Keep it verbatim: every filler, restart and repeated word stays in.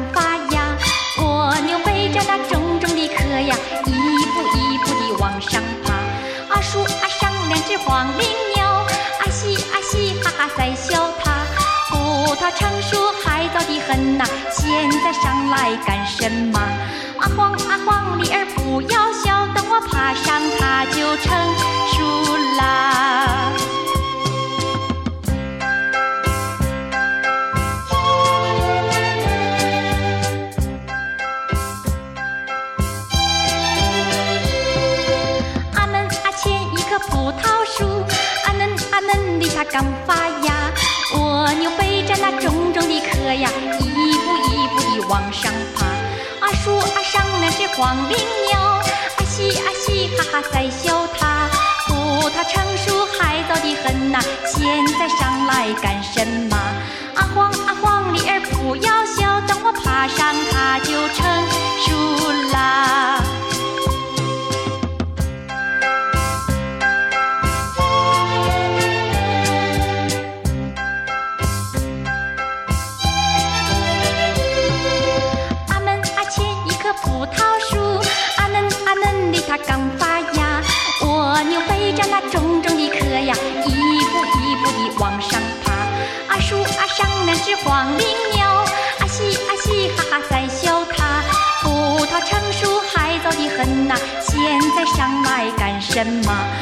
发芽。蜗牛背着那重重的壳呀，一步一步地往上爬。啊树啊上两只黄鹂鸟，啊嘻啊嘻哈哈在笑它。葡萄成熟还早得很呐，现在上来干什么？啊黄啊黄鹂儿不要笑，等我爬上它就成熟啦。阿门啊前一棵葡萄树，啊嫩啊嫩的它刚发芽。蜗牛背着那重重的壳呀，一步一步地往上爬。啊树啊上两只黄鹂鸟，啊嘻啊嘻哈哈在笑它。葡萄成熟还早得很呐，现在上来干什么？啊黄啊黄鹂儿不要笑，等我爬上它就成熟啦。葡萄树啊嫩啊嫩的它刚发芽。蜗牛背着那重重的壳呀，一步一步地往上爬。啊树啊上两只黄鹂鸟，啊嘻啊嘻哈哈在笑它。葡萄成熟还早得很呐，现在上来干什么？